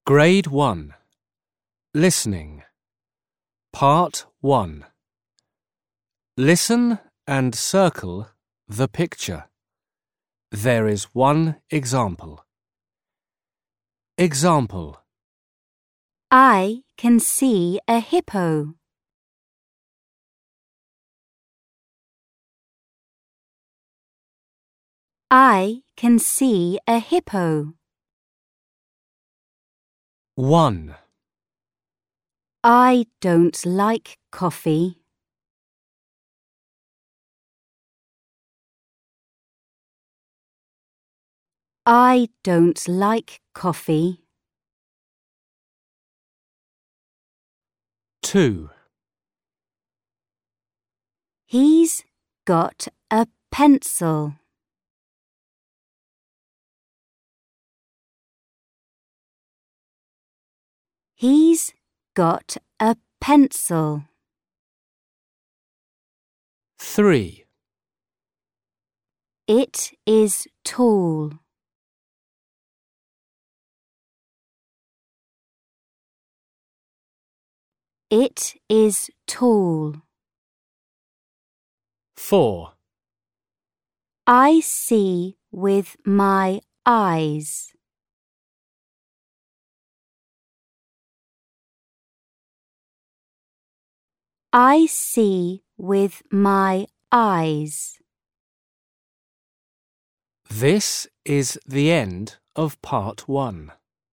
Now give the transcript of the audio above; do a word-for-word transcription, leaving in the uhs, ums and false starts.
Grade one. Listening. Part one. Listen and circle the picture. There is one example. Example. I can see a hippo. I can see a hippo. one. I don't like coffee. I don't like coffee. two. He's got a pencil. He's got a pencil. three. It is tall. It is tall. four. I see with my eyes. I see with my eyes. This is the end of part one.